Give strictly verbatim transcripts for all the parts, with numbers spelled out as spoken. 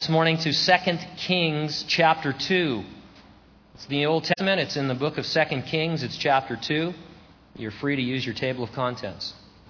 This morning to Second Kings chapter two. It's the Old Testament. It's in the book of Second Kings. It's chapter two. You're free to use your table of contents.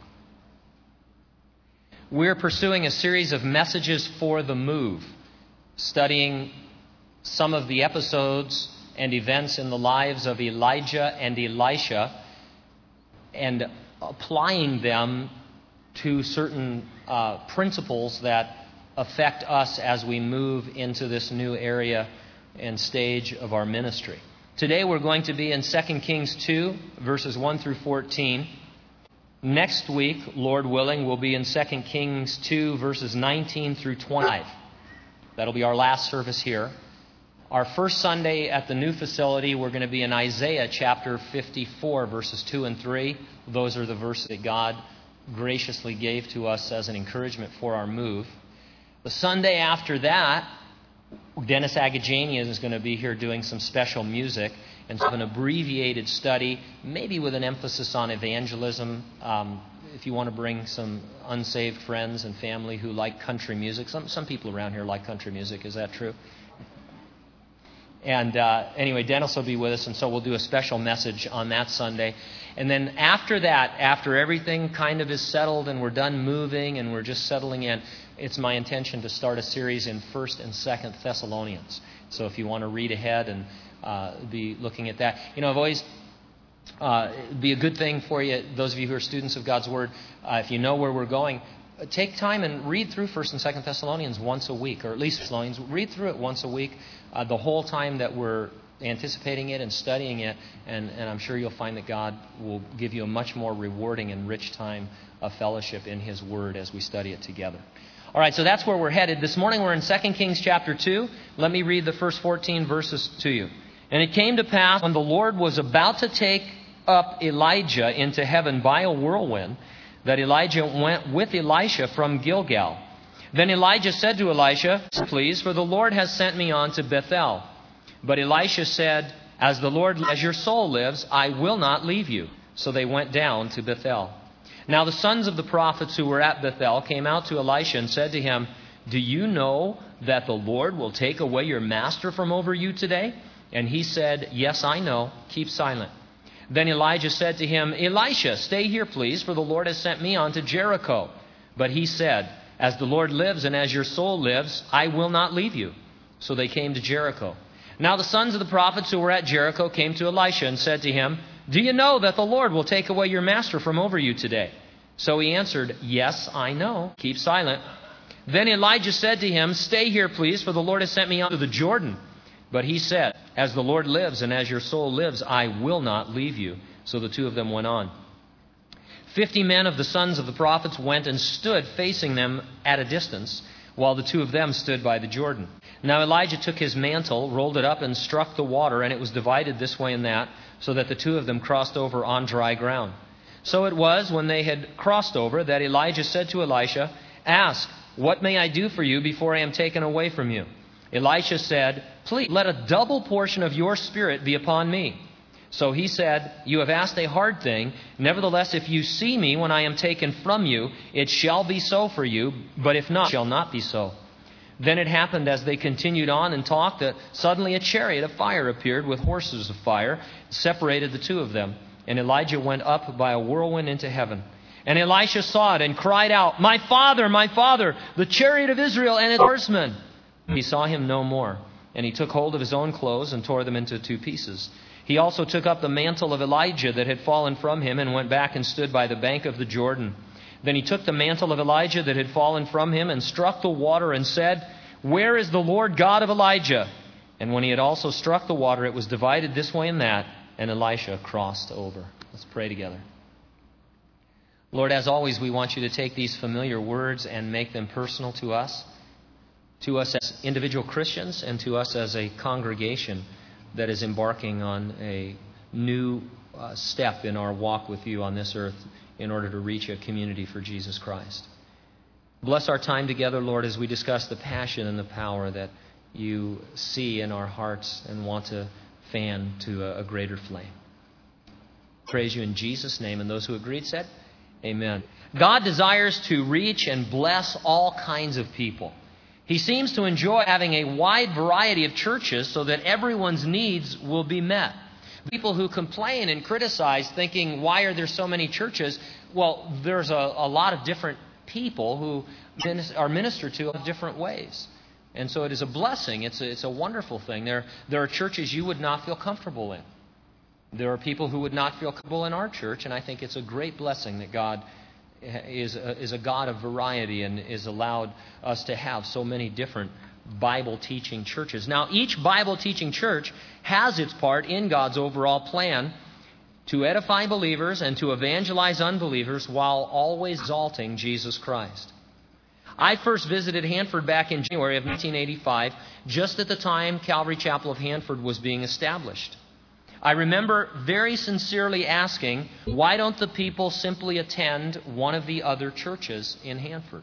We're pursuing a series of messages for the move, studying some of the episodes and events in the lives of Elijah and Elisha and applying them to certain uh, principles that affect us as we move into this new area and stage of our ministry. Today we're going to be in Second Kings two, verses one through fourteen. Next week, Lord willing, we'll be in Second Kings two, verses nineteen through twenty-five. That'll be our last service here. Our first Sunday at the new facility, we're going to be in Isaiah chapter fifty-four, verses two and three. Those are the verses that God graciously gave to us as an encouragement for our move. The Sunday after that, Dennis Agajanian is going to be here doing some special music and so an abbreviated study, maybe with an emphasis on evangelism. Um, if you want to bring some unsaved friends and family who like country music. Some some people around here like country music. Is that true? And uh, anyway, Dennis will be with us, and so we'll do a special message on that Sunday. And then after that, after everything kind of is settled and we're done moving and we're just settling in, it's my intention to start a series in First and Second Thessalonians. So if you want to read ahead and uh, be looking at that. You know, I've always, uh, it'd be a good thing for you, those of you who are students of God's Word, uh, if you know where we're going, take time and read through First and Second Thessalonians once a week, or at least Thessalonians. Read through it once a week, uh, the whole time that we're anticipating it and studying it, and, and I'm sure you'll find that God will give you a much more rewarding and rich time of fellowship in His Word as we study it together. All right, so that's where we're headed. This morning we're in Second Kings chapter two. Let me read the first fourteen verses to you. And it came to pass when the Lord was about to take up Elijah into heaven by a whirlwind, that Elijah went with Elisha from Gilgal. Then Elijah said to Elisha, "Please, for the Lord has sent me on to Bethel." But Elisha said, "As the Lord, as your soul lives, I will not leave you." So they went down to Bethel. Now the sons of the prophets who were at Bethel came out to Elisha and said to him, "Do you know that the Lord will take away your master from over you today?" And he said, "Yes, I know. Keep silent." Then Elijah said to him, "Elisha, stay here, please, for the Lord has sent me on to Jericho." But he said, "As the Lord lives and as your soul lives, I will not leave you." So they came to Jericho. Now the sons of the prophets who were at Jericho came to Elisha and said to him, "Do you know that the Lord will take away your master from over you today?" So he answered, "Yes, I know. Keep silent." Then Elijah said to him, "Stay here, please, for the Lord has sent me on to the Jordan." But he said, "As the Lord lives and as your soul lives, I will not leave you." So the two of them went on. Fifty men of the sons of the prophets went and stood facing them at a distance, while the two of them stood by the Jordan. Now Elijah took his mantle, rolled it up, and struck the water, and it was divided this way and that, so that the two of them crossed over on dry ground. So it was, when they had crossed over, that Elijah said to Elisha, "Ask, what may I do for you before I am taken away from you?" Elisha said, "Please, let a double portion of your spirit be upon me." So he said, "You have asked a hard thing. Nevertheless, if you see me when I am taken from you, it shall be so for you, but if not, it shall not be so." Then it happened as they continued on and talked that suddenly a chariot of fire appeared with horses of fire, separated the two of them. And Elijah went up by a whirlwind into heaven. And Elisha saw it and cried out, "My father, my father, the chariot of Israel and its horsemen." He saw him no more, and he took hold of his own clothes and tore them into two pieces. He also took up the mantle of Elijah that had fallen from him and went back and stood by the bank of the Jordan. Then he took the mantle of Elijah that had fallen from him and struck the water and said, "Where is the Lord God of Elijah?" And when he had also struck the water, it was divided this way and that, and Elisha crossed over. Let's pray together. Lord, as always, we want you to take these familiar words and make them personal to us, to us as individual Christians and to us as a congregation that is embarking on a new uh, step in our walk with you on this earth in order to reach a community for Jesus Christ. Bless our time together, Lord, as we discuss the passion and the power that you see in our hearts and want to fan to a, a greater flame. Praise you in Jesus' name. And those who agreed said, Amen. God desires to reach and bless all kinds of people. He seems to enjoy having a wide variety of churches so that everyone's needs will be met. People who complain and criticize, thinking, why are there so many churches? Well, there's a, a lot of different people who are ministered to in different ways. And so it is a blessing. It's a, it's a wonderful thing. There, there are churches you would not feel comfortable in. There are people who would not feel comfortable in our church, and I think it's a great blessing that God is a, is a God of variety and is allowed us to have so many different Bible-teaching churches. Now, each Bible-teaching church has its part in God's overall plan to edify believers and to evangelize unbelievers while always exalting Jesus Christ. I first visited Hanford back in January of nineteen eighty-five, just at the time Calvary Chapel of Hanford was being established. I remember very sincerely asking, why don't the people simply attend one of the other churches in Hanford?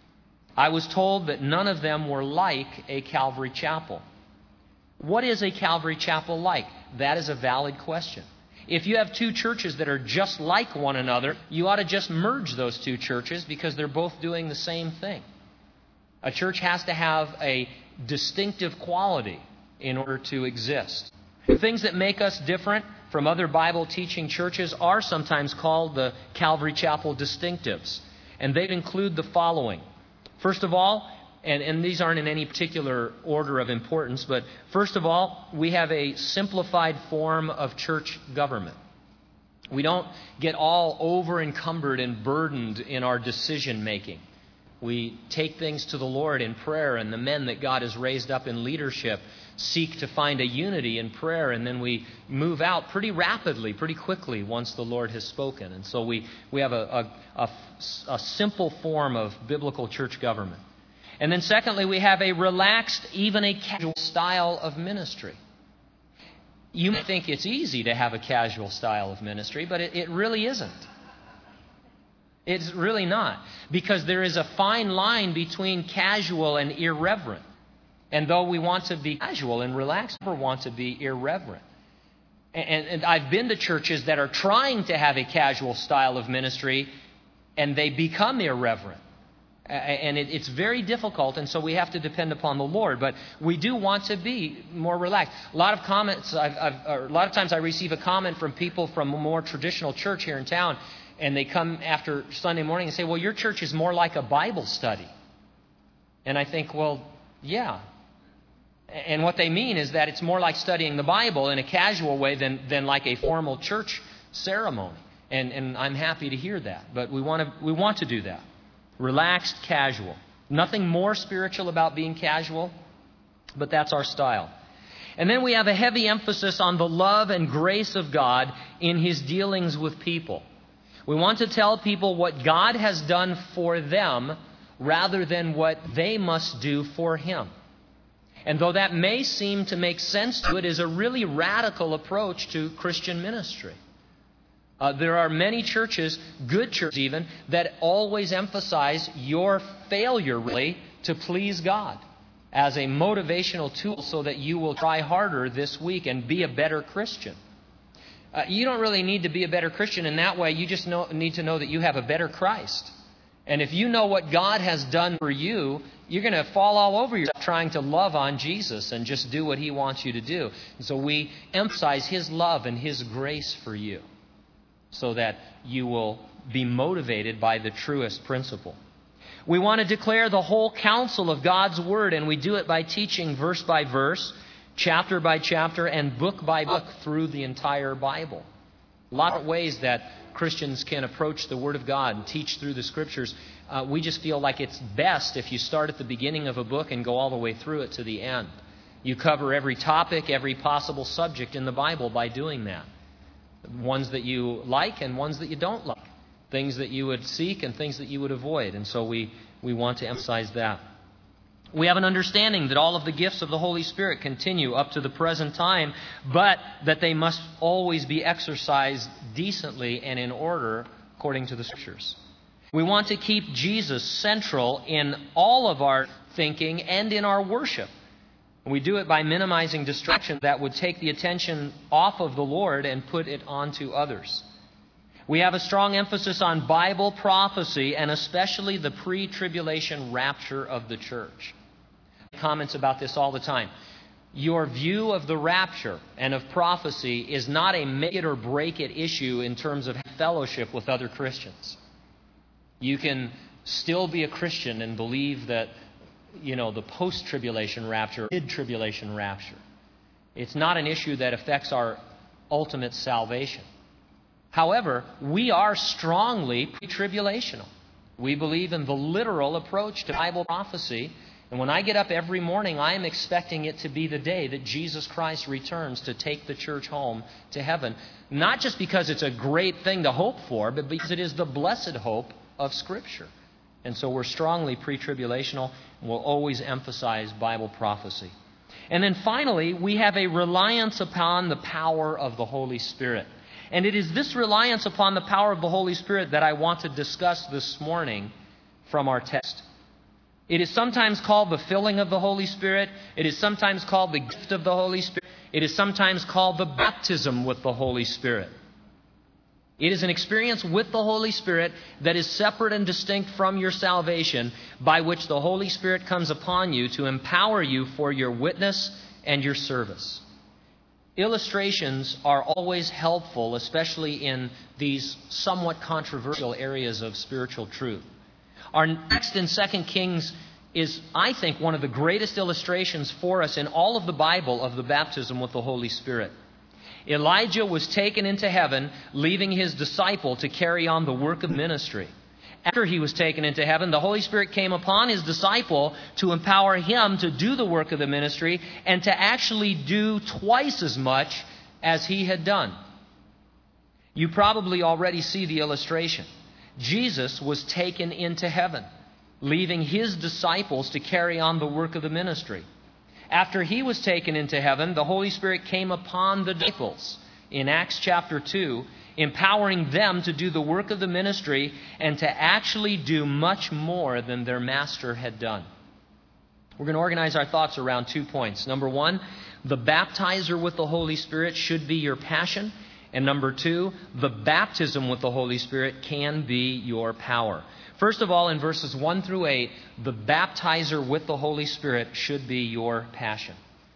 I was told that none of them were like a Calvary Chapel. What is a Calvary Chapel like? That is a valid question. If you have two churches that are just like one another, you ought to just merge those two churches because they're both doing the same thing. A church has to have a distinctive quality in order to exist. The things that make us different from other Bible-teaching churches are sometimes called the Calvary Chapel distinctives. And they include the following. First of all, and, and these aren't in any particular order of importance, but first of all, we have a simplified form of church government. We don't get all over-encumbered and burdened in our decision-making. We take things to the Lord in prayer, and the men that God has raised up in leadership seek to find a unity in prayer, and then we move out pretty rapidly, pretty quickly once the Lord has spoken. And so we, we have a, a, a, a simple form of biblical church government. And then secondly, we have a relaxed, even a casual style of ministry. You might think it's easy to have a casual style of ministry, but it, it really isn't. It's really not, because there is a fine line between casual and irreverent. And though we want to be casual and relaxed, we want to be irreverent. And, and I've been to churches that are trying to have a casual style of ministry, and they become irreverent. And it, it's very difficult, and so we have to depend upon the Lord. But we do want to be more relaxed. A lot of comments, I've, I've, or a lot of times I receive a comment from people from a more traditional church here in town, and they come after Sunday morning and say, well, your church is more like a Bible study. And I think, well, yeah. And what they mean is that it's more like studying the Bible in a casual way than, than like a formal church ceremony. And, and I'm happy to hear that. But we want to we want to do that. Relaxed, casual. Nothing more spiritual about being casual, but that's our style. And then we have a heavy emphasis on the love and grace of God in His dealings with people. We want to tell people what God has done for them rather than what they must do for Him. And though that may seem to make sense to it, is a really radical approach to Christian ministry. Uh, there are many churches, good churches even, that always emphasize your failure really to please God as a motivational tool so that you will try harder this week and be a better Christian. Uh, you don't really need to be a better Christian in that way. You just know, need to know that you have a better Christ. And if you know what God has done for you, you're going to fall all over yourself trying to love on Jesus and just do what He wants you to do. And so we emphasize His love and His grace for you so that you will be motivated by the truest principle. We want to declare the whole counsel of God's Word, and we do it by teaching verse by verse, chapter by chapter, and book by book through the entire Bible. A lot of ways that Christians can approach the Word of God and teach through the Scriptures. Uh, we just feel like it's best if you start at the beginning of a book and go all the way through it to the end. You cover every topic, every possible subject in the Bible by doing that. Ones that you like and ones that you don't like. Things that you would seek and things that you would avoid. And so we, we want to emphasize that. We have an understanding that all of the gifts of the Holy Spirit continue up to the present time, but that they must always be exercised decently and in order according to the Scriptures. We want to keep Jesus central in all of our thinking and in our worship. We do it by minimizing distractions that would take the attention off of the Lord and put it onto others. We have a strong emphasis on Bible prophecy and especially the pre-tribulation rapture of the church. comments about this all the time. Your view of the rapture and of prophecy is not a make it or break it issue in terms of fellowship with other Christians. You can still be a Christian and believe that, you know, the post-tribulation rapture, mid-tribulation rapture. It's not an issue that affects our ultimate salvation. However, we are strongly pre-tribulational. We believe in the literal approach to Bible prophecy. And when I get up every morning, I am expecting it to be the day that Jesus Christ returns to take the church home to heaven. Not just because it's a great thing to hope for, but because it is the blessed hope of Scripture. And so we're strongly pre-tribulational, and we'll always emphasize Bible prophecy. And then finally, we have a reliance upon the power of the Holy Spirit. And it is this reliance upon the power of the Holy Spirit that I want to discuss this morning from our text. It is sometimes called the filling of the Holy Spirit. It is sometimes called the gift of the Holy Spirit. It is sometimes called the baptism with the Holy Spirit. It is an experience with the Holy Spirit that is separate and distinct from your salvation, by which the Holy Spirit comes upon you to empower you for your witness and your service. Illustrations are always helpful, especially in these somewhat controversial areas of spiritual truth. Our text in Second Kings is, I think, one of the greatest illustrations for us in all of the Bible of the baptism with the Holy Spirit. Elijah was taken into heaven, leaving his disciple to carry on the work of ministry. After he was taken into heaven, the Holy Spirit came upon his disciple to empower him to do the work of the ministry and to actually do twice as much as he had done. You probably already see the illustration. Jesus was taken into heaven, leaving his disciples to carry on the work of the ministry. After he was taken into heaven, the Holy Spirit came upon the disciples in Acts chapter two, empowering them to do the work of the ministry and to actually do much more than their master had done. We're going to organize our thoughts around two points. Number one, the baptizer with the Holy Spirit should be your passion. And number two, the baptism with the Holy Spirit can be your power. First of all, in verses one through eight, the baptizer with the Holy Spirit should be your passion.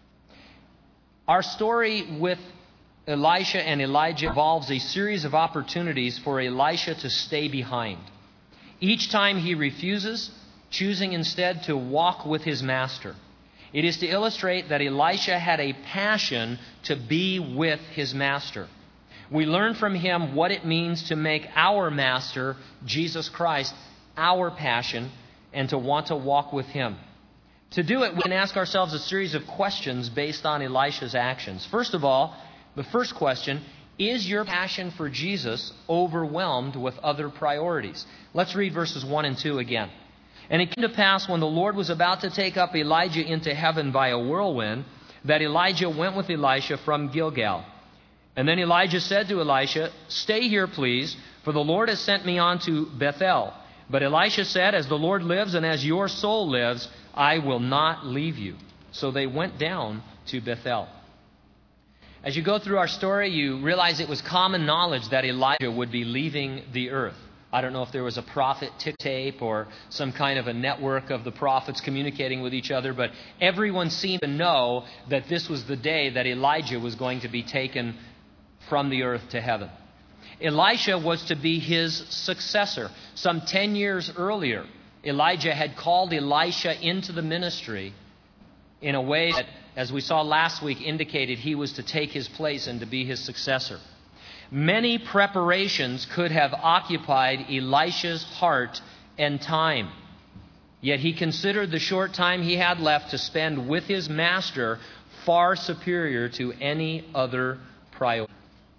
Our story with Elisha and Elijah involves a series of opportunities for Elisha to stay behind. Each time he refuses, choosing instead to walk with his master. It is to illustrate that Elisha had a passion to be with his master. We learn from him what it means to make our master, Jesus Christ, our passion, and to want to walk with him. To do it, we can ask ourselves a series of questions based on Elisha's actions. First of all, the first question, is your passion for Jesus overwhelmed with other priorities? Let's read verses one and two again. And it came to pass when the Lord was about to take up Elijah into heaven by a whirlwind, that Elijah went with Elisha from Gilgal. And then Elijah said to Elisha, "Stay here, please, for the Lord has sent me on to Bethel." But Elisha said, "As the Lord lives and as your soul lives, I will not leave you." So they went down to Bethel. As you go through our story, you realize it was common knowledge that Elijah would be leaving the earth. I don't know if there was a prophet tick tape or some kind of a network of the prophets communicating with each other, but everyone seemed to know that this was the day that Elijah was going to be taken from the earth to heaven. Elisha was to be his successor. Some ten years earlier, Elijah had called Elisha into the ministry in a way that, as we saw last week, indicated he was to take his place and to be his successor. Many preparations could have occupied Elisha's heart and time. Yet he considered the short time he had left to spend with his master far superior to any other priority.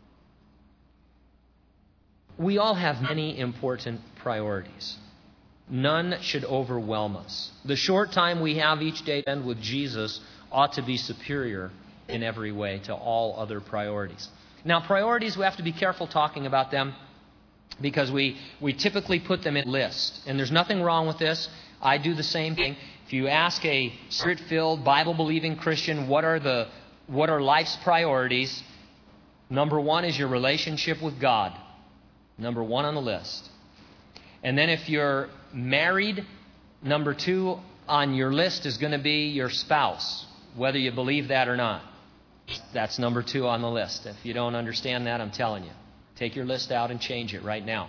We all have many important priorities. None should overwhelm us. The short time we have each day to spend with Jesus ought to be superior in every way to all other priorities. Now, priorities, we have to be careful talking about them because we, we typically put them in a list. And there's nothing wrong with this. I do the same thing. If you ask a Spirit-filled, Bible-believing Christian, what are the what are life's priorities? Number one is your relationship with God. Number one on the list. And then if you're married, number two on your list is going to be your spouse, whether you believe that or not. That's number two on the list. If you don't understand that, I'm telling you. Take your list out and change it right now.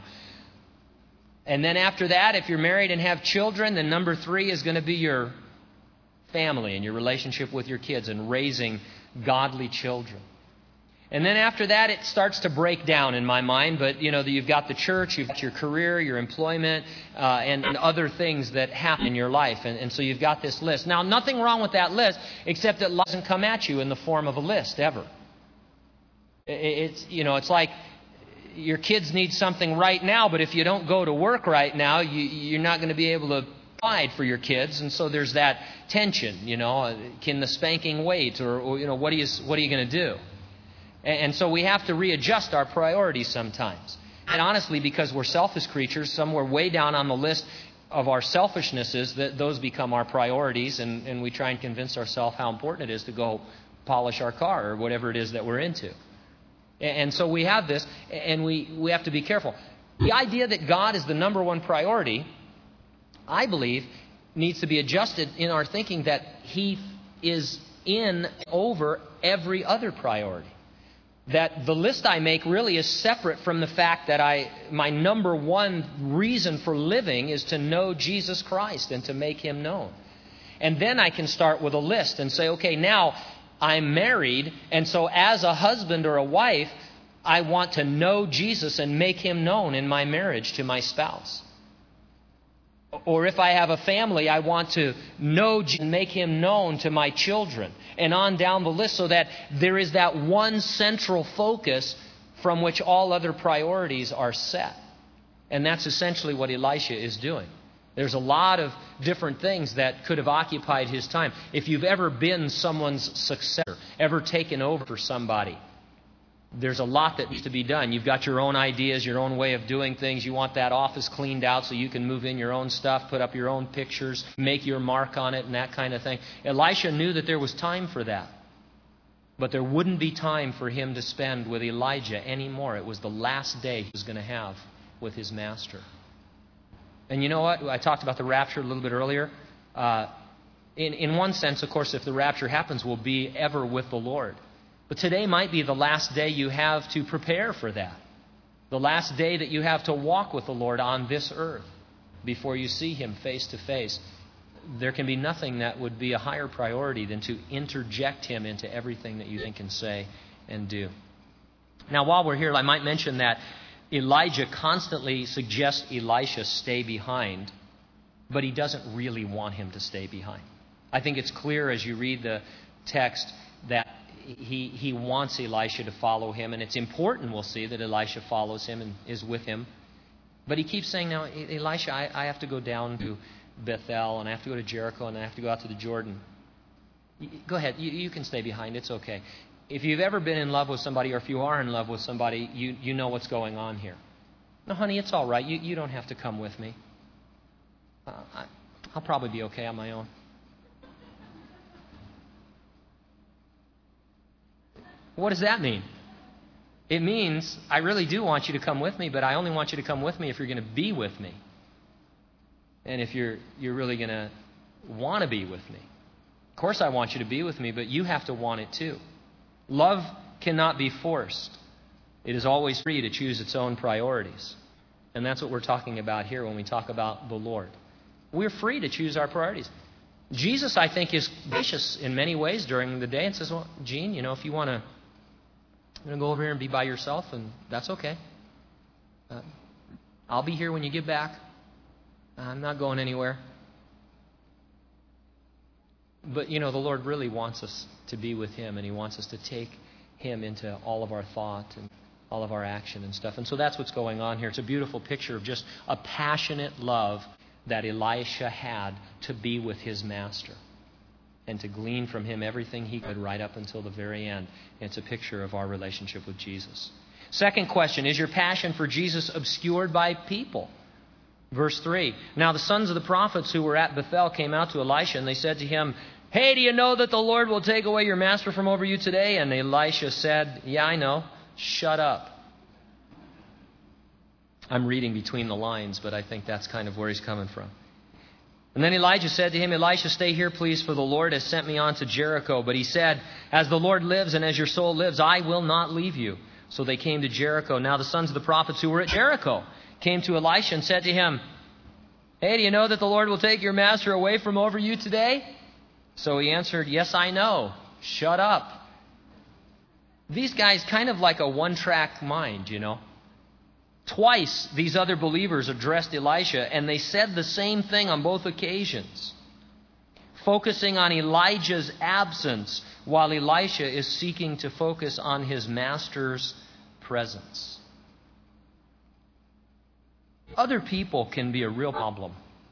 And then after that, if you're married and have children, then number three is going to be your family and your relationship with your kids and raising godly children. And then after that, it starts to break down in my mind. But, you know, you've got the church, you've got your career, your employment, uh, and, and other things that happen in your life. And, and so you've got this list. Now, nothing wrong with that list, except that life doesn't come at you in the form of a list, ever. It's, you know, it's like your kids need something right now, but if you don't go to work right now, you, you're not going to be able to provide for your kids. And so there's that tension, you know. Can the spanking wait? Or, or you know, what are you, what are you going to do? And so we have to readjust our priorities sometimes. And honestly, because we're selfish creatures, somewhere way down on the list of our selfishnesses, that those become our priorities, and, and we try and convince ourselves how important it is to go polish our car or whatever it is that we're into. And so we have this, and we, we have to be careful. The idea that God is the number one priority, I believe, needs to be adjusted in our thinking that He is in over every other priority. That the list I make really is separate from the fact that I my number one reason for living is to know Jesus Christ and to make Him known. And then I can start with a list and say, okay, now I'm married, and so as a husband or a wife, I want to know Jesus and make Him known in my marriage to my spouse. Or if I have a family, I want to know and make Him known to my children. And on down the list, so that there is that one central focus from which all other priorities are set. And that's essentially what Elisha is doing. There's a lot of different things that could have occupied his time. If you've ever been someone's successor, ever taken over for somebody, there's a lot that needs to be done. You've got your own ideas, your own way of doing things. You want that office cleaned out so you can move in your own stuff, put up your own pictures, make your mark on it, and that kind of thing. Elisha knew that there was time for that. But there wouldn't be time for him to spend with Elijah anymore. It was the last day he was going to have with his master. And you know what? I talked about the rapture a little bit earlier. Uh, in, in one sense, of course, if the rapture happens, we'll be ever with the Lord. But today might be the last day you have to prepare for that. The last day that you have to walk with the Lord on this earth before you see Him face to face. There can be nothing that would be a higher priority than to interject Him into everything that you think and say and do. Now, while we're here, I might mention that Elijah constantly suggests Elisha stay behind, but he doesn't really want him to stay behind. I think it's clear as you read the text that He he wants Elisha to follow him, and it's important, we'll see, that Elisha follows him and is with him. But he keeps saying, now, Elisha, I, I have to go down to Bethel, and I have to go to Jericho, and I have to go out to the Jordan. Go ahead, you, you can stay behind, it's okay. If you've ever been in love with somebody, or if you are in love with somebody, you, you know what's going on here. No, honey, it's all right. You, you don't have to come with me. Uh, I, I'll probably be okay on my own. What does that mean? It means I really do want you to come with me, but I only want you to come with me if you're going to be with me. And if you're you're really going to want to be with me. Of course I want you to be with me, but you have to want it too. Love cannot be forced. It is always free to choose its own priorities. And that's what we're talking about here when we talk about the Lord. We're free to choose our priorities. Jesus, I think, is gracious in many ways during the day and says, well, Gene, you know, if you want to I'm going to go over here and be by yourself, and that's okay. Uh, I'll be here when you get back. I'm not going anywhere. But, you know, the Lord really wants us to be with Him, and He wants us to take Him into all of our thought and all of our action and stuff. And so that's what's going on here. It's a beautiful picture of just a passionate love that Elisha had to be with his master and to glean from him everything he could right up until the very end. And it's a picture of our relationship with Jesus. Second question, is your passion for Jesus obscured by people? Verse three, now the sons of the prophets who were at Bethel came out to Elisha, and they said to him, hey, do you know that the Lord will take away your master from over you today? And Elisha said, yeah, I know. Shut up. I'm reading between the lines, but I think that's kind of where he's coming from. And then Elijah said to him, Elisha, stay here, please, for the Lord has sent me on to Jericho. But he said, as the Lord lives and as your soul lives, I will not leave you. So they came to Jericho. Now the sons of the prophets who were at Jericho came to Elisha and said to him, hey, do you know that the Lord will take your master away from over you today? So he answered, yes, I know. Shut up. These guys kind of like a one-track mind, you know. Twice these other believers addressed Elisha, and they said the same thing on both occasions, focusing on Elijah's absence while Elisha is seeking to focus on his master's presence. Other people can be a real problem.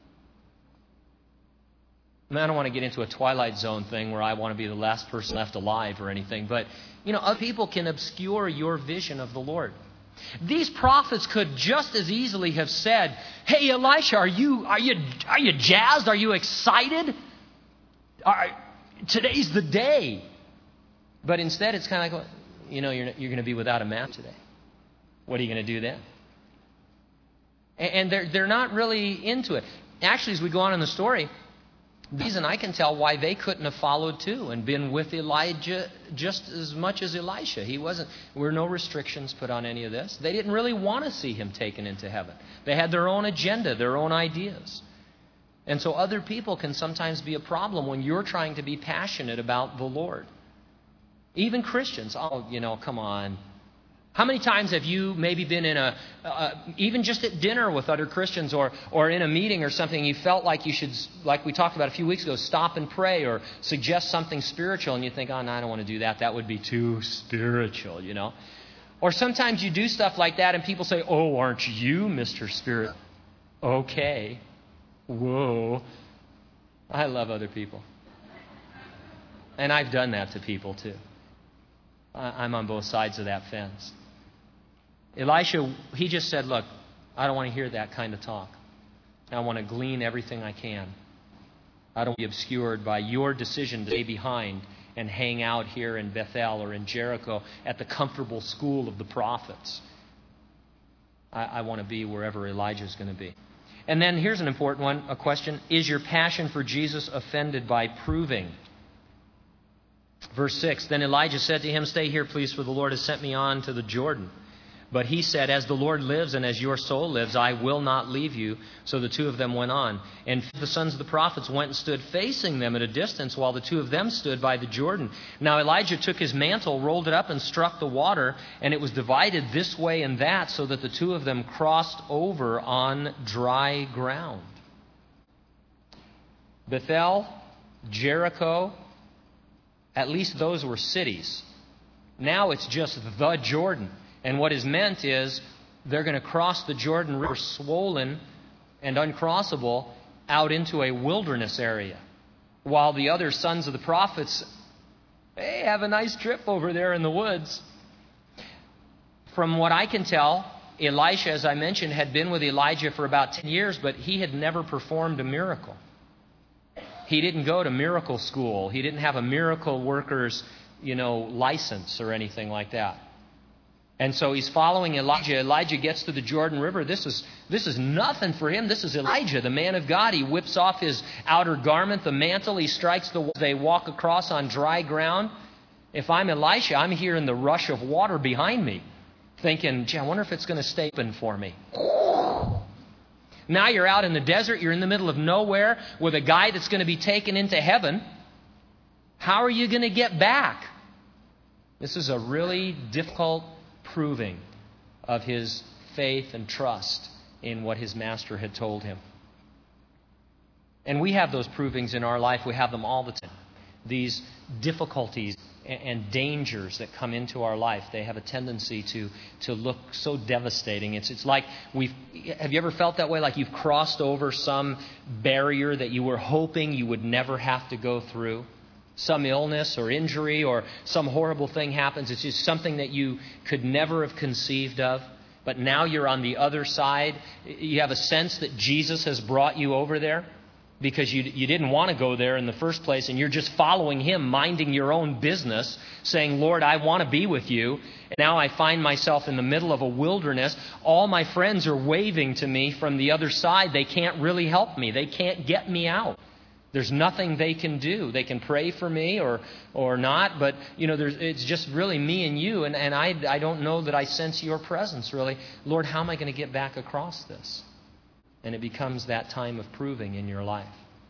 I, mean, I don't want to get into a Twilight Zone thing where I want to be the last person left alive or anything, but you know, other people can obscure your vision of the Lord. These prophets could just as easily have said, hey, Elisha, are you are you are you jazzed? Are you excited? Are, today's the day. But instead, it's kind of like, you know, you're you're going to be without a map today. What are you going to do then? And, and they're they're not really into it. Actually, as we go on in the story, the reason I can tell why they couldn't have followed too and been with Elijah just as much as Elisha. He wasn't. There were no restrictions put on any of this. They didn't really want to see him taken into heaven. They had their own agenda, their own ideas. And so other people can sometimes be a problem when you're trying to be passionate about the Lord. Even Christians. Oh, you know, come on. How many times have you maybe been in a, uh, even just at dinner with other Christians or or in a meeting or something, you felt like you should, like we talked about a few weeks ago, stop and pray or suggest something spiritual, and you think, oh, no, I don't want to do that. That would be too spiritual, you know. Or sometimes you do stuff like that and people say, oh, aren't you Mister Spirit? Okay. Whoa. I love other people. And I've done that to people too. I'm on both sides of that fence. Elisha, he just said, look, I don't want to hear that kind of talk. I want to glean everything I can. I don't want to be obscured by your decision to stay behind and hang out here in Bethel or in Jericho at the comfortable school of the prophets. I, I want to be wherever Elijah's going to be. And then here's an important one, a question. Is your passion for Jesus offended by proving? Verse six, then Elijah said to him, stay here, please, for the Lord has sent me on to the Jordan. But he said, as the Lord lives and as your soul lives, I will not leave you. So the two of them went on. And the sons of the prophets went and stood facing them at a distance while the two of them stood by the Jordan. Now Elijah took his mantle, rolled it up, and struck the water, and it was divided this way and that, so that the two of them crossed over on dry ground. Bethel, Jericho, at least those were cities. Now it's just the Jordan. And what is meant is they're going to cross the Jordan River, swollen and uncrossable, out into a wilderness area. While the other sons of the prophets, hey, have a nice trip over there in the woods. From what I can tell, Elisha, as I mentioned, had been with Elijah for about ten years, but he had never performed a miracle. He didn't go to miracle school. He didn't have a miracle worker's, you know, license or anything like that. And so he's following Elijah. Elijah gets to the Jordan River. This is this is nothing for him. This is Elijah, the man of God. He whips off his outer garment, the mantle. He strikes the. They walk across on dry ground. If I'm Elisha, I'm hearing the rush of water behind me, thinking, gee, I wonder if it's going to stay open for me. Now you're out in the desert. You're in the middle of nowhere with a guy that's going to be taken into heaven. How are you going to get back? This is a really difficult proving of his faith and trust in what his master had told him. And we have those provings in our life. We have them all the time. These difficulties and dangers that come into our life, they have a tendency to, to look so devastating. It's, it's like we've, have you ever felt that way? Like you've crossed over some barrier that you were hoping you would never have to go through? Some illness or injury or some horrible thing happens. It's just something that you could never have conceived of. But now you're on the other side. You have a sense that Jesus has brought you over there. because you, you didn't want to go there in the first place, and you're just following Him, minding your own business, saying, Lord, I want to be with you. And now I find myself in the middle of a wilderness. All my friends are waving to me from the other side. They can't really help me. They can't get me out. There's nothing they can do. They can pray for me or or not, but you know, there's, it's just really me and you, and, and I, I don't know that I sense your presence really. Lord, how am I going to get back across this? And it becomes that time of proving in your life.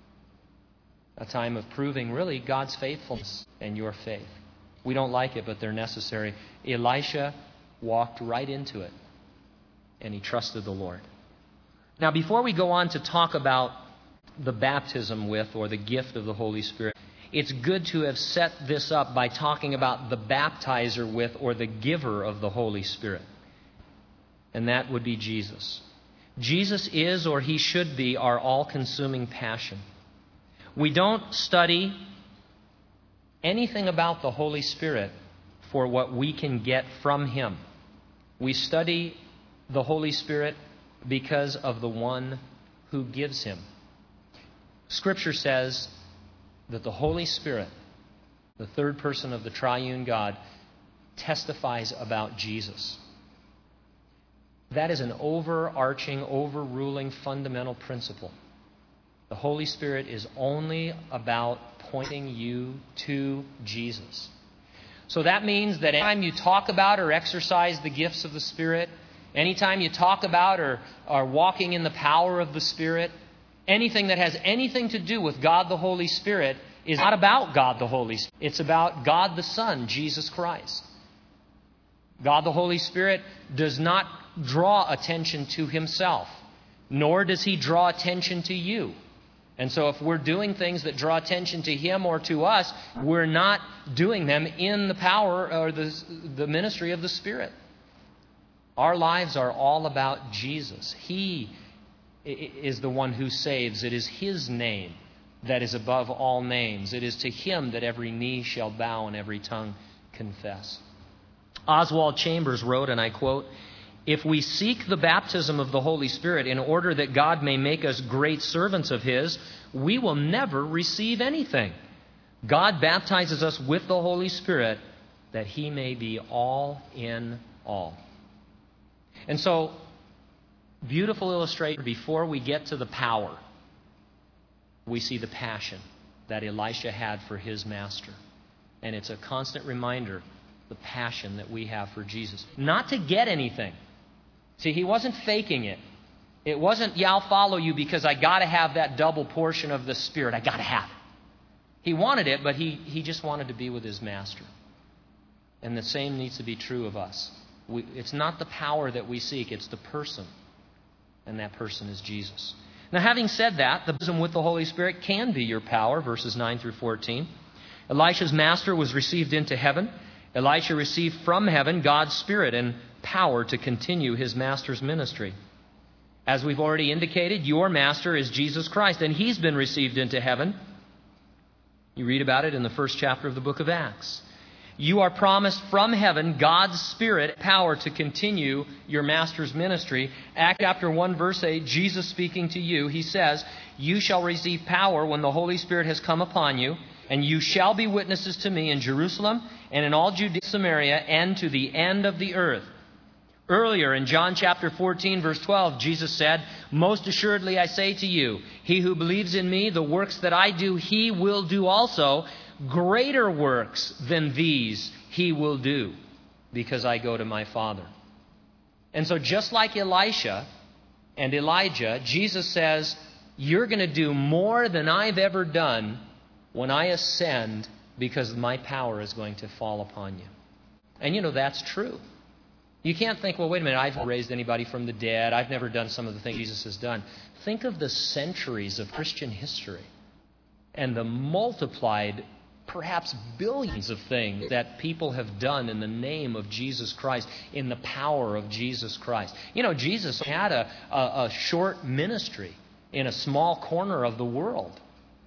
A time of proving really God's faithfulness and your faith. We don't like it, but they're necessary. Elisha walked right into it, and he trusted the Lord. Now, before we go on to talk about the baptism with, or the gift of the Holy Spirit, it's good to have set this up by talking about the baptizer with, or the giver of the Holy Spirit. And that would be Jesus. Jesus is, or He should be, our all-consuming passion. We don't study anything about the Holy Spirit for what we can get from Him. We study the Holy Spirit because of the one who gives Him. Scripture says that the Holy Spirit, the third person of the triune God, testifies about Jesus. That is an overarching, overruling, fundamental principle. The Holy Spirit is only about pointing you to Jesus. So that means that anytime you talk about or exercise the gifts of the Spirit, anytime you talk about or are walking in the power of the Spirit, anything that has anything to do with God the Holy Spirit is not about God the Holy Spirit. It's about God the Son, Jesus Christ. God the Holy Spirit does not draw attention to Himself, nor does He draw attention to you. And so if we're doing things that draw attention to Him or to us, we're not doing them in the power or the, the ministry of the Spirit. Our lives are all about Jesus. He is the one who saves. It is His name that is above all names. It is to Him that every knee shall bow and every tongue confess. Oswald Chambers wrote, and I quote, "If we seek the baptism of the Holy Spirit in order that God may make us great servants of His, we will never receive anything. God baptizes us with the Holy Spirit that He may be all in all." And so, beautiful illustration, before we get to the power, we see the passion that Elisha had for his master. And it's a constant reminder, the passion that we have for Jesus. Not to get anything. See, he wasn't faking it. It wasn't, yeah, I'll follow you because I got to have that double portion of the Spirit. I got to have it. He wanted it, but he, he just wanted to be with his master. And the same needs to be true of us. We, it's not the power that we seek, it's the person. And that person is Jesus. Now, having said that, the baptism with the Holy Spirit can be your power, verses nine through fourteen. Elisha's master was received into heaven. Elisha received from heaven God's Spirit and power to continue his master's ministry. As we've already indicated, your master is Jesus Christ, and He's been received into heaven. You read about it in the first chapter of the book of Acts. You are promised from heaven God's Spirit, power to continue your master's ministry. Acts chapter one, verse eight, Jesus speaking to you, He says, "You shall receive power when the Holy Spirit has come upon you, and you shall be witnesses to me in Jerusalem and in all Judea, Samaria, and to the end of the earth." Earlier in John chapter fourteen, verse twelve, Jesus said, "Most assuredly I say to you, he who believes in me, the works that I do, he will do also. Greater works than these he will do, because I go to my Father." And so just like Elisha and Elijah, Jesus says, you're going to do more than I've ever done when I ascend, because my power is going to fall upon you. And you know, that's true. You can't think, well, wait a minute, I've never raised anybody from the dead. I've never done some of the things Jesus has done. Think of the centuries of Christian history and the multiplied, perhaps billions of things that people have done in the name of Jesus Christ, in the power of Jesus Christ. You know, Jesus had a, a, a short ministry in a small corner of the world.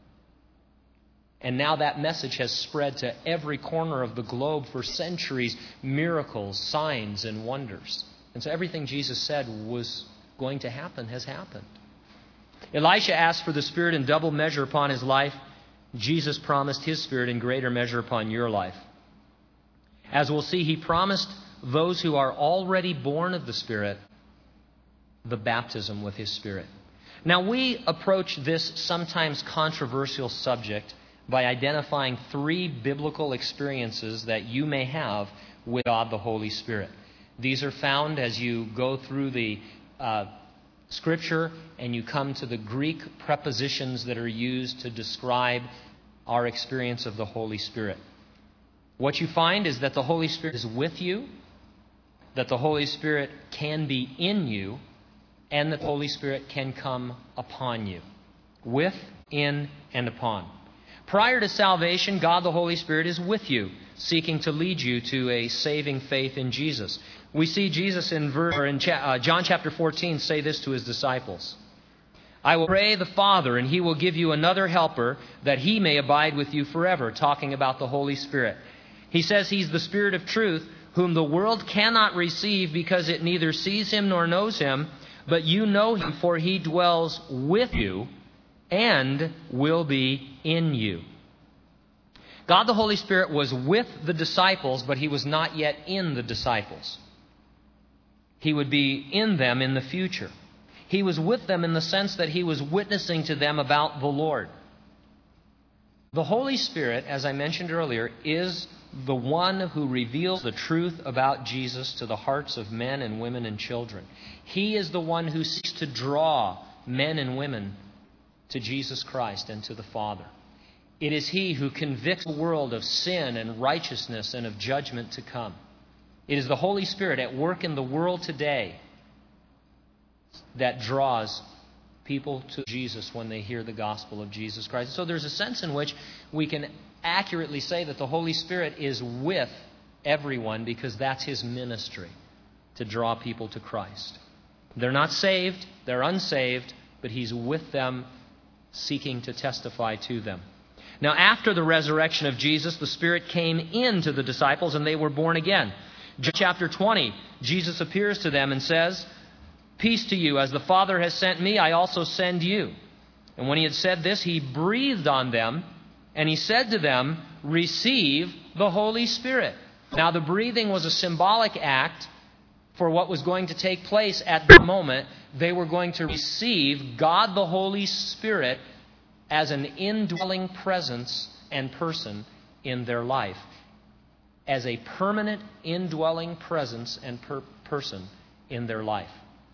And now that message has spread to every corner of the globe for centuries. Miracles, signs, and wonders. And so everything Jesus said was going to happen has happened. Elisha asked for the Spirit in double measure upon his life. Jesus promised His Spirit in greater measure upon your life. As we'll see, He promised those who are already born of the Spirit the baptism with His Spirit. Now, we approach this sometimes controversial subject by identifying three biblical experiences that you may have with God the Holy Spirit. These are found as you go through the uh, Scripture and you come to the Greek prepositions that are used to describe our experience of the Holy Spirit. What you find is that the Holy Spirit is with you, that the Holy Spirit can be in you, and that the Holy Spirit can come upon you. With, in, and upon. Prior to salvation, God the Holy Spirit is with you, seeking to lead you to a saving faith in Jesus. We see Jesus in, verse, or in cha- uh, John chapter fourteen say this to His disciples. I will pray the Father, and He will give you another helper, that He may abide with you forever, talking about the Holy Spirit. He says He's the Spirit of truth, whom the world cannot receive because it neither sees Him nor knows Him, but you know Him, for He dwells with you and will be in you. God the Holy Spirit was with the disciples, but He was not yet in the disciples. He would be in them in the future. He was with them in the sense that He was witnessing to them about the Lord. The Holy Spirit, as I mentioned earlier, is the one who reveals the truth about Jesus to the hearts of men and women and children. He is the one who seeks to draw men and women to Jesus Christ and to the Father. It is He who convicts the world of sin and righteousness and of judgment to come. It is the Holy Spirit at work in the world today that draws people to Jesus when they hear the gospel of Jesus Christ. So there's a sense in which we can accurately say that the Holy Spirit is with everyone because that's His ministry, to draw people to Christ. They're not saved, they're unsaved, but He's with them, seeking to testify to them. Now, after the resurrection of Jesus, the Spirit came into the disciples and they were born again. John chapter twenty, Jesus appears to them and says, "Peace to you, as the Father has sent me, I also send you." And when He had said this, He breathed on them, and He said to them, "Receive the Holy Spirit." Now, the breathing was a symbolic act for what was going to take place at the moment. They were going to receive God the Holy Spirit as an indwelling presence and person in their life, as a permanent indwelling presence and per- person in their life.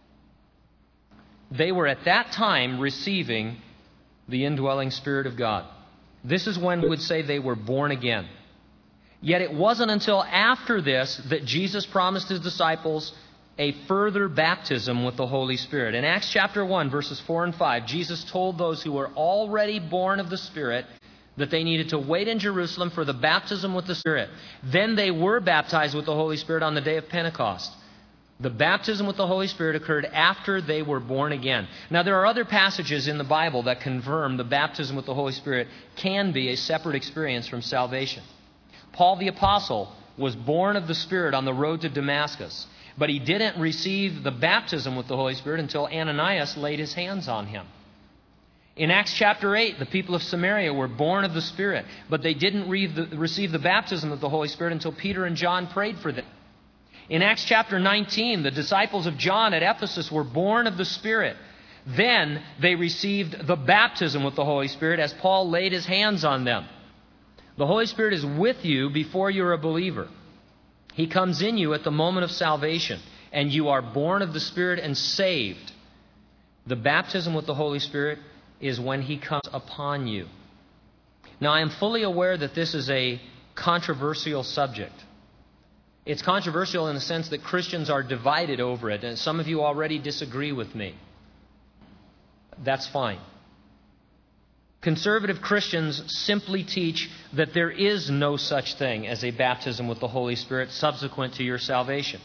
They were at that time receiving the indwelling Spirit of God. This is when we would say they were born again. Yet it wasn't until after this that Jesus promised His disciples a further baptism with the Holy Spirit. In Acts chapter one, verses four and five, Jesus told those who were already born of the Spirit that they needed to wait in Jerusalem for the baptism with the Spirit. Then they were baptized with the Holy Spirit on the day of Pentecost. The baptism with the Holy Spirit occurred after they were born again. Now, there are other passages in the Bible that confirm the baptism with the Holy Spirit can be a separate experience from salvation. Paul the Apostle was born of the Spirit on the road to Damascus, but he didn't receive the baptism with the Holy Spirit until Ananias laid his hands on him. In Acts chapter eight, the people of Samaria were born of the Spirit, but they didn't receive the baptism of the Holy Spirit until Peter and John prayed for them. In Acts chapter nineteen, the disciples of John at Ephesus were born of the Spirit. Then they received the baptism with the Holy Spirit as Paul laid his hands on them. The Holy Spirit is with you before you're a believer. He comes in you at the moment of salvation, and you are born of the Spirit and saved. The baptism with the Holy Spirit is when He comes upon you. Now, I am fully aware that this is a controversial subject. It's controversial in the sense that Christians are divided over it, and some of you already disagree with me. That's fine. Conservative Christians simply teach that there is no such thing as a baptism with the Holy Spirit subsequent to your salvation.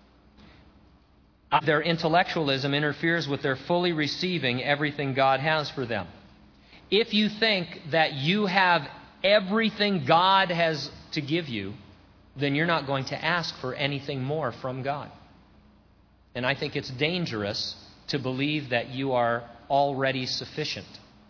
Their intellectualism interferes with their fully receiving everything God has for them. If you think that you have everything God has to give you, then you're not going to ask for anything more from God. And I think it's dangerous to believe that you are already sufficient.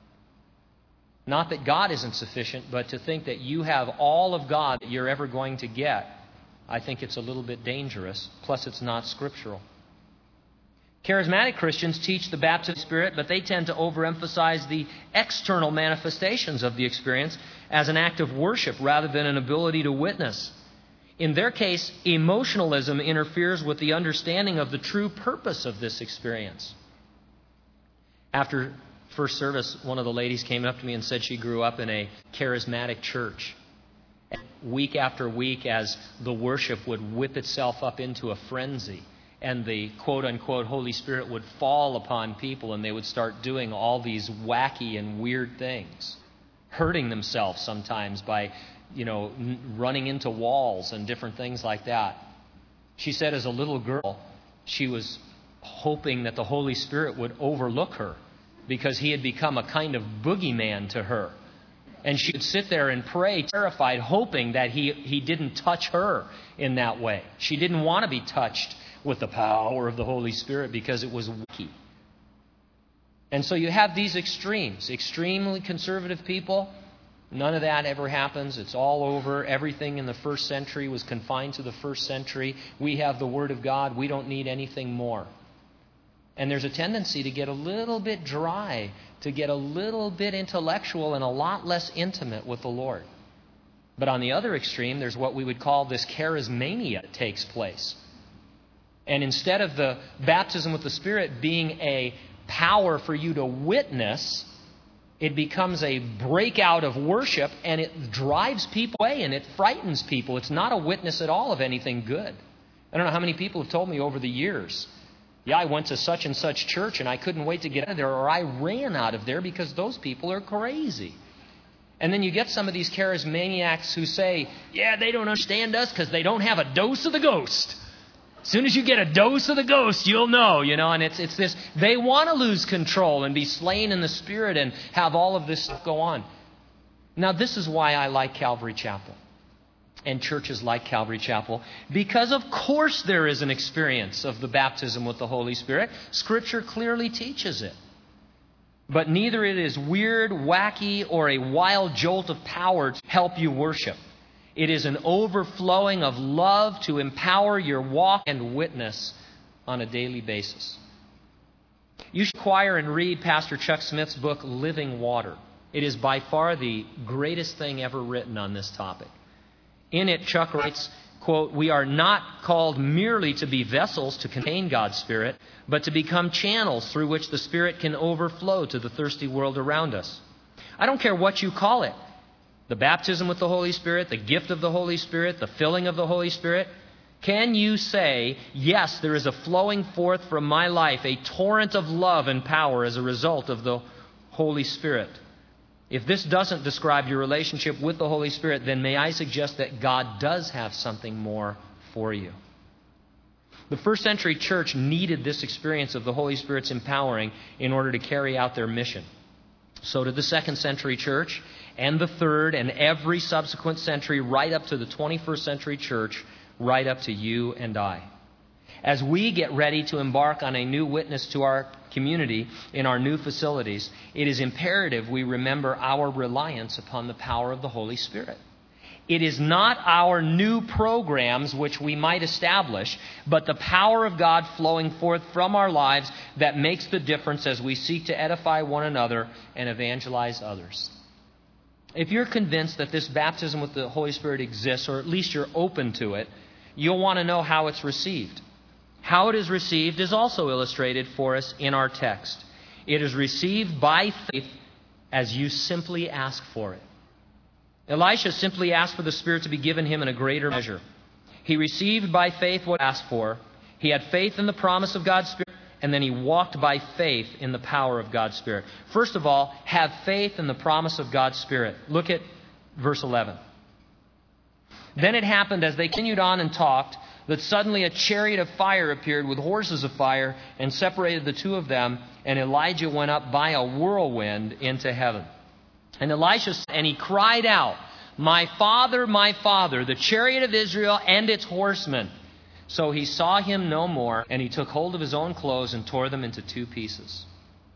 Not that God isn't sufficient, but to think that you have all of God that you're ever going to get, I think it's a little bit dangerous. Plus, it's not scriptural. Charismatic Christians teach the baptism of the Spirit, but they tend to overemphasize the external manifestations of the experience as an act of worship rather than an ability to witness. In their case, emotionalism interferes with the understanding of the true purpose of this experience. After first service, one of the ladies came up to me and said she grew up in a charismatic church. And week after week, as the worship would whip itself up into a frenzy, and the quote-unquote Holy Spirit would fall upon people, and they would start doing all these wacky and weird things, hurting themselves sometimes by, you know, running into walls and different things like that. She said as a little girl, she was hoping that the Holy Spirit would overlook her because he had become a kind of boogeyman to her. And she would sit there and pray, terrified, hoping that he, he didn't touch her in that way. She didn't want to be touched with the power of the Holy Spirit because it was wacky. And so you have these extremes. Extremely conservative people, none of that ever happens. It's all over. Everything in the first century was confined to the first century. We have the Word of God. We don't need anything more. And there's a tendency to get a little bit dry, to get a little bit intellectual and a lot less intimate with the Lord. But on the other extreme, there's what we would call this charismania that takes place. And instead of the baptism with the Spirit being a power for you to witness, it becomes a breakout of worship, and it drives people away and it frightens people. It's not a witness at all of anything good. I don't know how many people have told me over the years, yeah, I went to such and such church and I couldn't wait to get out of there, or I ran out of there because those people are crazy. And then you get some of these charismaniacs who say, yeah, they don't understand us because they don't have a dose of the ghost. As soon as you get a dose of the ghost, you'll know, you know, and it's it's this, they want to lose control and be slain in the Spirit and have all of this stuff go on. Now, this is why I like Calvary Chapel and churches like Calvary Chapel, because of course there is an experience of the baptism with the Holy Spirit. Scripture clearly teaches it. But neither it is weird, wacky, or a wild jolt of power to help you worship. It is an overflowing of love to empower your walk and witness on a daily basis. You should acquire and read Pastor Chuck Smith's book, Living Water. It is by far the greatest thing ever written on this topic. In it, Chuck writes, quote, "We are not called merely to be vessels to contain God's Spirit, but to become channels through which the Spirit can overflow to the thirsty world around us. I don't care what you call it. The baptism with the Holy Spirit, the gift of the Holy Spirit, the filling of the Holy Spirit. Can you say, yes, there is a flowing forth from my life, a torrent of love and power as a result of the Holy Spirit? If this doesn't describe your relationship with the Holy Spirit, then may I suggest that God does have something more for you." The first century church needed this experience of the Holy Spirit's empowering in order to carry out their mission. So did the second century church, and the third, and every subsequent century right up to the twenty-first century church, right up to you and I. As we get ready to embark on a new witness to our community in our new facilities, it is imperative we remember our reliance upon the power of the Holy Spirit. It is not our new programs which we might establish, but the power of God flowing forth from our lives that makes the difference as we seek to edify one another and evangelize others. If you're convinced that this baptism with the Holy Spirit exists, or at least you're open to it, you'll want to know how it's received. How it is received is also illustrated for us in our text. It is received by faith as you simply ask for it. Elisha simply asked for the Spirit to be given him in a greater measure. He received by faith what he asked for. He had faith in the promise of God's Spirit, and then he walked by faith in the power of God's Spirit. First of all, have faith in the promise of God's Spirit. Look at verse eleven. Then it happened as they continued on and talked, that suddenly a chariot of fire appeared with horses of fire and separated the two of them, and Elijah went up by a whirlwind into heaven. And Elisha said, and he cried out, "My father, my father, the chariot of Israel and its horsemen." So he saw him no more, and he took hold of his own clothes and tore them into two pieces.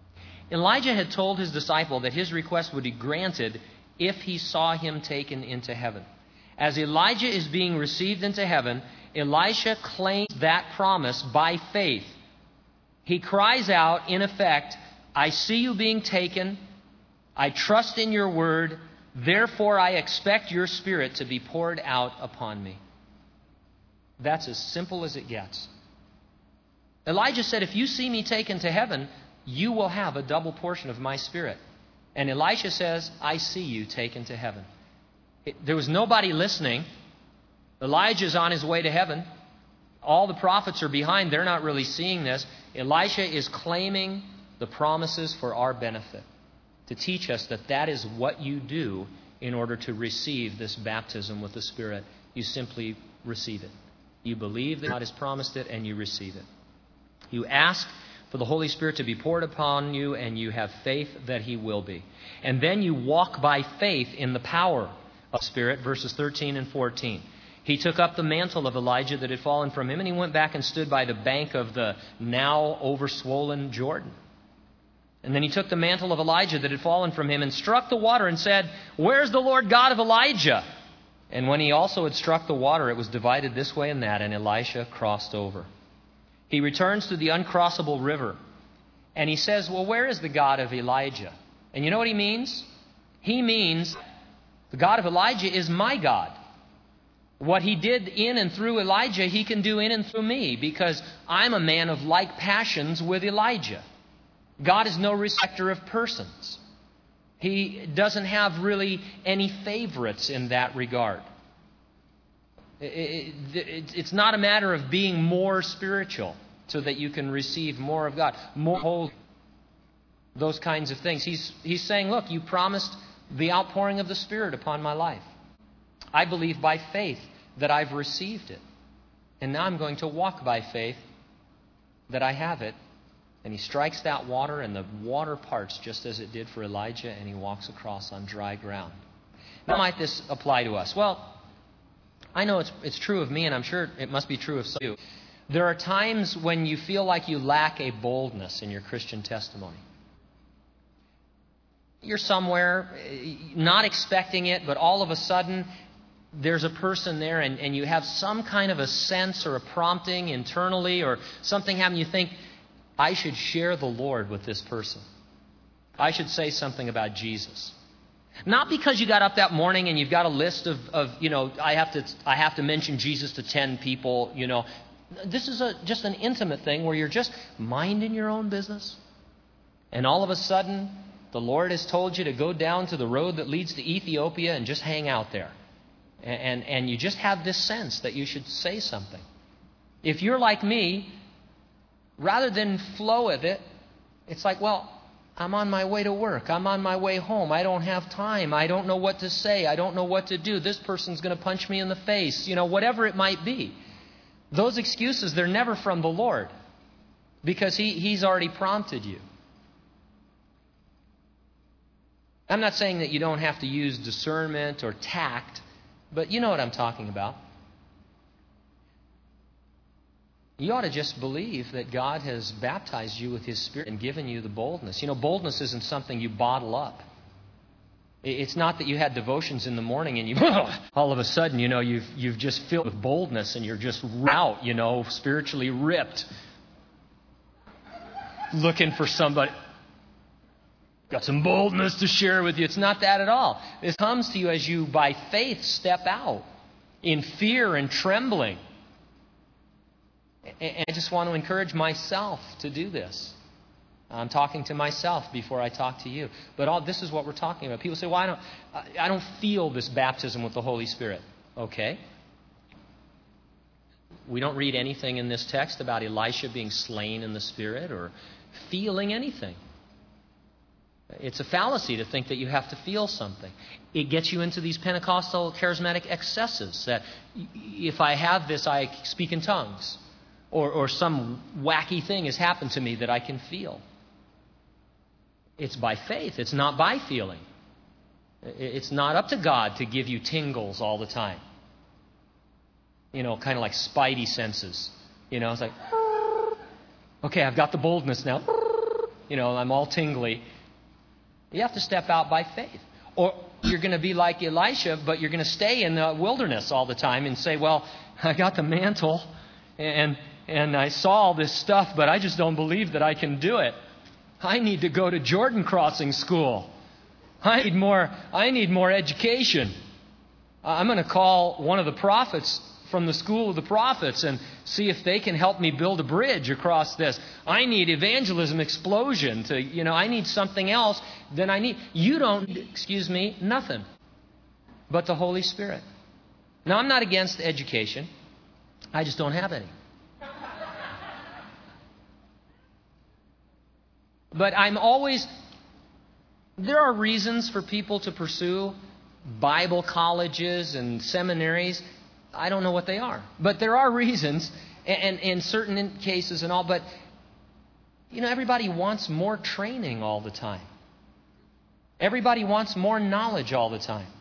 Elijah had told his disciple that his request would be granted if he saw him taken into heaven. As Elijah is being received into heaven, Elisha claims that promise by faith. He cries out, in effect, I see you being taken. I trust in your word. Therefore, I expect your Spirit to be poured out upon me. That's as simple as it gets. Elijah said, if you see me taken to heaven, you will have a double portion of my Spirit. And Elisha says, I see you taken to heaven. It, there was nobody listening. Elijah's on his way to heaven. All the prophets are behind. They're not really seeing this. Elisha is claiming the promises for our benefit, to teach us that that is what you do in order to receive this baptism with the Spirit. You simply receive it. You believe that God has promised it, and you receive it. You ask for the Holy Spirit to be poured upon you, and you have faith that He will be. And then you walk by faith in the power of the Spirit, verses thirteen and fourteen. He took up the mantle of Elijah that had fallen from him, and he went back and stood by the bank of the now overswollen Jordan. And then he took the mantle of Elijah that had fallen from him and struck the water and said, Where's the Lord God of Elijah? And when he also had struck the water, it was divided this way and that, and Elisha crossed over. He returns to the uncrossable river, and he says, well, where is the God of Elijah? And you know what he means? He means the God of Elijah is my God. What he did in and through Elijah, he can do in and through me, because I'm a man of like passions with Elijah. God is no respecter of persons. He doesn't have really any favorites in that regard. It's not a matter of being more spiritual so that you can receive more of God, more holy, those kinds of things. He's, he's saying, look, you promised the outpouring of the Spirit upon my life. I believe by faith that I've received it. And now I'm going to walk by faith that I have it. And he strikes that water, and the water parts just as it did for Elijah, and he walks across on dry ground. How might this apply to us? Well, I know it's, it's true of me, and I'm sure it must be true of some of you. There are times when you feel like you lack a boldness in your Christian testimony. You're somewhere, not expecting it, but all of a sudden, there's a person there, and, and you have some kind of a sense or a prompting internally, or something happened, you think, I should share the Lord with this person. I should say something about Jesus. Not because you got up that morning and you've got a list of, of you know, I have to I have to mention Jesus to ten people, you know. This is a, just an intimate thing where you're just minding your own business. And all of a sudden, the Lord has told you to go down to the road that leads to Ethiopia and just hang out there. And, and, and you just have this sense that you should say something. If you're like me, rather than flow with it, it's like, well, I'm on my way to work. I'm on my way home. I don't have time. I don't know what to say. I don't know what to do. This person's going to punch me in the face. You know, whatever it might be. Those excuses, they're never from the Lord, because he, He's already prompted you. I'm not saying that you don't have to use discernment or tact, but you know what I'm talking about. You ought to just believe that God has baptized you with His Spirit and given you the boldness. You know, boldness isn't something you bottle up. It's not that you had devotions in the morning and you all of a sudden, you know, you've you've just filled with boldness and you're just out, you know, spiritually ripped, looking for somebody. Got some boldness to share with you. It's not that at all. This comes to you as you, by faith, step out in fear and trembling. And I just want to encourage myself to do this. I'm talking to myself before I talk to you. But all this is what we're talking about. People say, well, I don't, I don't feel this baptism with the Holy Spirit. Okay. We don't read anything in this text about Elisha being slain in the Spirit or feeling anything. It's a fallacy to think that you have to feel something. It gets you into these Pentecostal charismatic excesses that if I have this, I speak in tongues. Or, or some wacky thing has happened to me that I can feel. It's by faith. It's not by feeling. It's not up to God to give you tingles all the time. You know, kind of like spidey senses. You know, it's like, okay, I've got the boldness now. you know, I'm all tingly. You have to step out by faith. Or you're going to be like Elisha, but you're going to stay in the wilderness all the time and say, well, I got the mantle and and I saw all this stuff, but I just don't believe that I can do it. I need to go to Jordan crossing school. I need more, I need more education. I'm going to call one of the prophets from the school of the prophets and see if they can help me build a bridge across this. I need evangelism explosion to, you know, I need something else than I need. You don't, excuse me, nothing but the Holy Spirit. Now, I'm not against education. I just don't have any. But I'm always, there are reasons for people to pursue Bible colleges and seminaries. I don't know what they are. But there are reasons, and in certain cases and all. But, you know, everybody wants more training all the time. Everybody wants more knowledge all the time.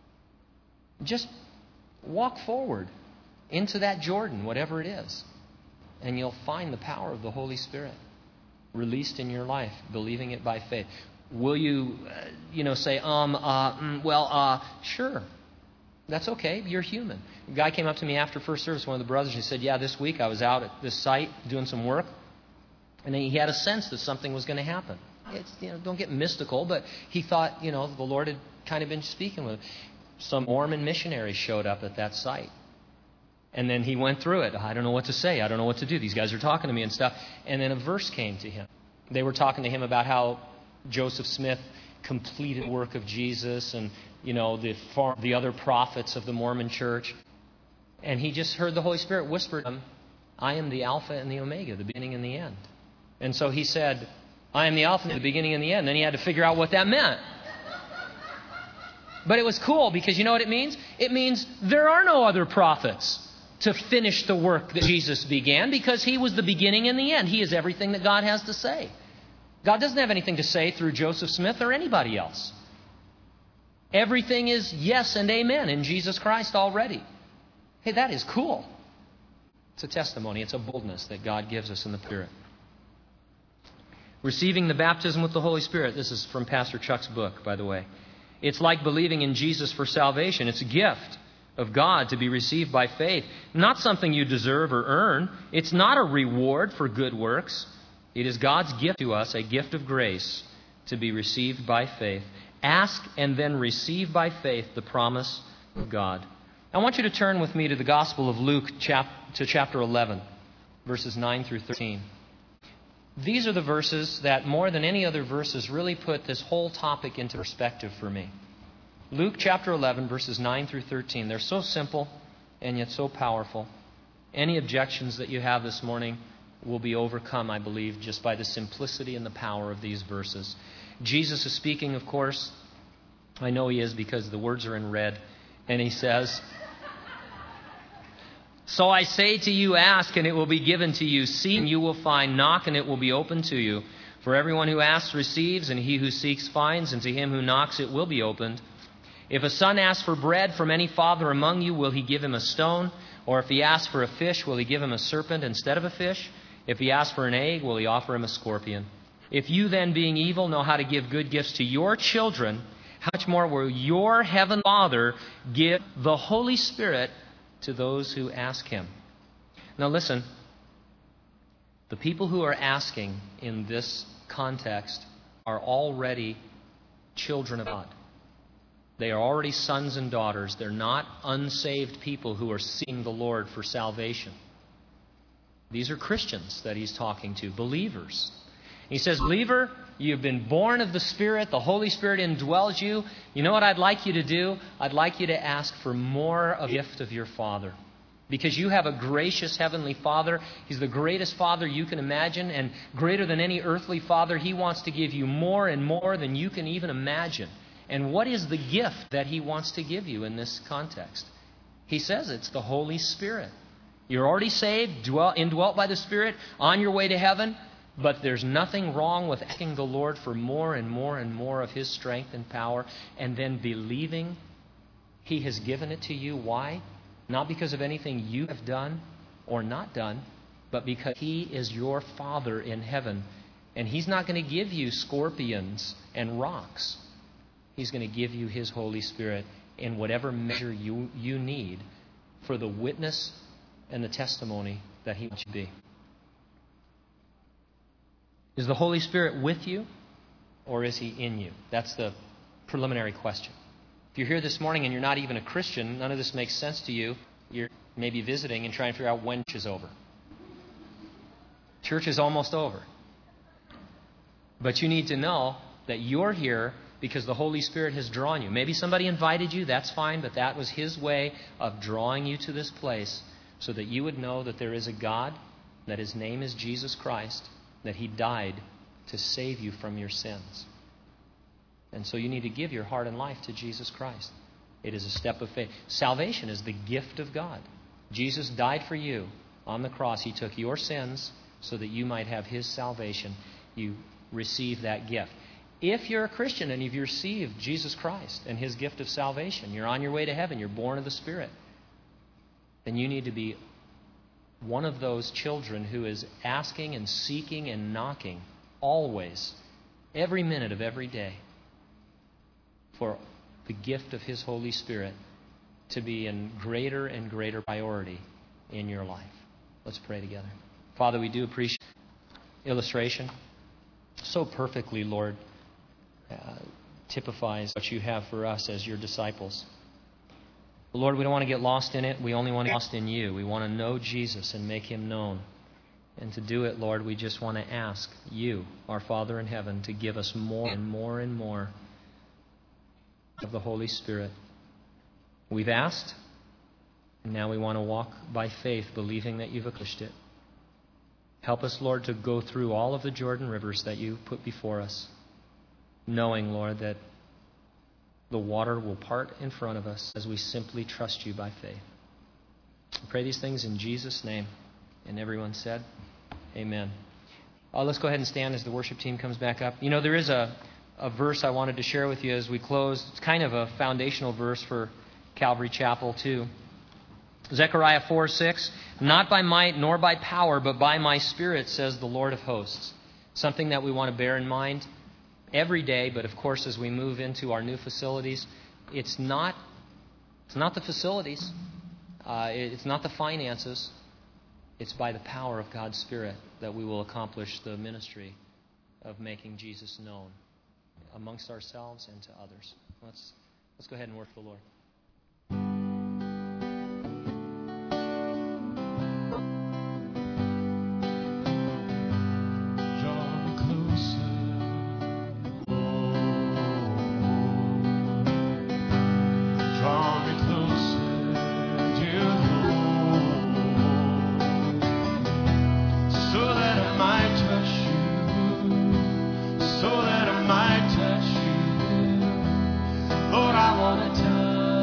Just walk forward into that Jordan, whatever it is, and you'll find the power of the Holy Spirit released in your life, believing it by faith. Will you, uh, you know, say, um, uh, mm, well, uh, sure. That's okay. You're human. A guy came up to me after first service, one of the brothers, and he said, yeah, this week I was out at this site doing some work, and he had a sense that something was going to happen. It's, you know, don't get mystical, but he thought, you know, the Lord had kind of been speaking with him. Some Mormon missionaries showed up at that site. And then he went through it. I don't know what to say. I don't know what to do. These guys are talking to me and stuff. And then a verse came to him. They were talking to him about how Joseph Smith completed the work of Jesus and, you know, the far, the other prophets of the Mormon church. And he just heard the Holy Spirit whisper to him, I am the Alpha and the Omega, the beginning and the end. And so he said, I am the Alpha and the beginning and the end. Then he had to figure out what that meant. But it was cool because you know what it means? It means there are no other prophets to finish the work that Jesus began, because he was the beginning and the end. He is everything that God has to say. God doesn't have anything to say through Joseph Smith or anybody else. Everything is yes and amen in Jesus Christ already. Hey, that is cool. It's a testimony. It's a boldness that God gives us in the Spirit. Receiving the baptism with the Holy Spirit. This is from Pastor Chuck's book, by the way. It's like believing in Jesus for salvation. It's a gift of God to be received by faith. Not something you deserve or earn. It's not a reward for good works. It is God's gift to us, a gift of grace to be received by faith. Ask and then receive by faith the promise of God. I want you to turn with me to the Gospel of Luke, chap- to chapter eleven, verses nine through thirteen. These are the verses that, more than any other verses, really put this whole topic into perspective for me. Luke chapter eleven, verses nine through thirteen. They're so simple and yet so powerful. Any objections that you have this morning will be overcome, I believe, just by the simplicity and the power of these verses. Jesus is speaking, of course. I know he is because the words are in red. And he says, So I say to you, ask and it will be given to you. Seek and you will find. Knock and it will be opened to you. For everyone who asks receives, and he who seeks finds, and to him who knocks it will be opened. If a son asks for bread from any father among you, will he give him a stone? Or if he asks for a fish, will he give him a serpent instead of a fish? If he asks for an egg, will he offer him a scorpion? If you then, being evil, know how to give good gifts to your children, how much more will your heavenly Father give the Holy Spirit to those who ask him? Now listen, the people who are asking in this context are already children of God. They are already sons and daughters. They're not unsaved people who are seeking the Lord for salvation. These are Christians that he's talking to, believers. He says, believer, you've been born of the Spirit. The Holy Spirit indwells you. You know what I'd like you to do? I'd like you to ask for more of the gift of your Father. Because you have a gracious Heavenly Father. He's the greatest Father you can imagine, and greater than any earthly father. He wants to give you more and more than you can even imagine. And what is the gift that he wants to give you in this context? He says it's the Holy Spirit. You're already saved, dwell, indwelt by the Spirit, on your way to heaven. But there's nothing wrong with asking the Lord for more and more and more of his strength and power, and then believing he has given it to you. Why? Not because of anything you have done or not done, but because he is your Father in heaven, And He's not going to give you scorpions and rocks. He's going to give you His Holy Spirit in whatever measure you, you need for the witness and the testimony that He wants you to be. Is the Holy Spirit with you, or is He in you? That's the preliminary question. If you're here this morning and you're not even a Christian, none of this makes sense to you, you're maybe visiting and trying to figure out when church is over. Church is almost over. But you need to know that you're here because the Holy Spirit has drawn you. Maybe somebody invited you, that's fine, but that was His way of drawing you to this place so that you would know that there is a God, that His name is Jesus Christ, that He died to save you from your sins. And so you need to give your heart and life to Jesus Christ. It is a step of faith. Salvation is the gift of God. Jesus died for you on the cross. He took your sins so that you might have His salvation. You receive that gift. If you're a Christian and you've received Jesus Christ and His gift of salvation, you're on your way to heaven, you're born of the Spirit, then you need to be one of those children who is asking and seeking and knocking always, every minute of every day, for the gift of His Holy Spirit to be in greater and greater priority in your life. Let's pray together. Father, we do appreciate illustration so perfectly, Lord, uh, typifies what you have for us as your disciples. Lord, we don't want to get lost in it. We only want to get lost in you. We want to know Jesus and make Him known. And to do it, Lord, we just want to ask you, our Father in heaven, to give us more and more and more of the Holy Spirit. We've asked, and now we want to walk by faith, believing that you've accomplished it. Help us, Lord, to go through all of the Jordan rivers that you put before us, knowing, Lord, that the water will part in front of us as we simply trust you by faith. I pray these things in Jesus' name. And everyone said, amen. Uh, let's go ahead and stand as the worship team comes back up. You know, there is a, a verse I wanted to share with you as we close. It's kind of a foundational verse for Calvary Chapel, too. Zechariah four six, not by might nor by power, but by my Spirit, says the Lord of hosts. Something that we want to bear in mind every day, but of course as we move into our new facilities, it's not, it's not the facilities, uh, it's not the finances, it's by the power of God's Spirit that we will accomplish the ministry of making Jesus known amongst ourselves and to others. Let's, let's go ahead and worship the Lord. Lord, I want to touch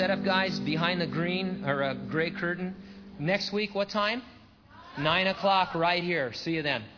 setup guys behind the green or uh, gray curtain. Next week, what time? Nine o'clock right here. See you then.